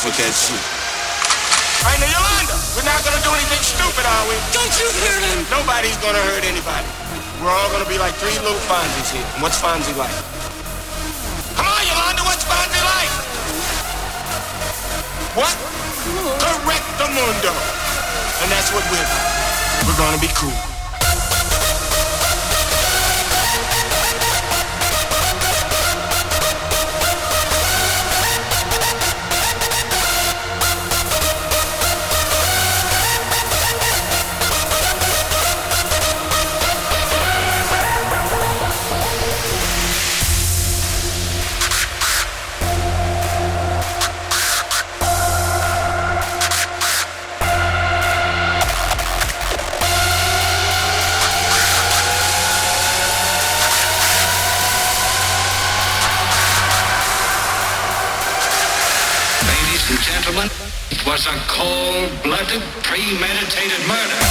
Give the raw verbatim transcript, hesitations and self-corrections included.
mess with that shit. Right now, Yolanda, we're not gonna do anything stupid, are we? Don't you hear him? Nobody's gonna hurt anybody. We're all gonna be like three little Fonzies here. And what's Fonzie like? Come on, Yolanda, what's Fonzie like? What? Correcto mundo. And that's what we're doing. We're gonna be cool. It was a cold-blooded, premeditated murder.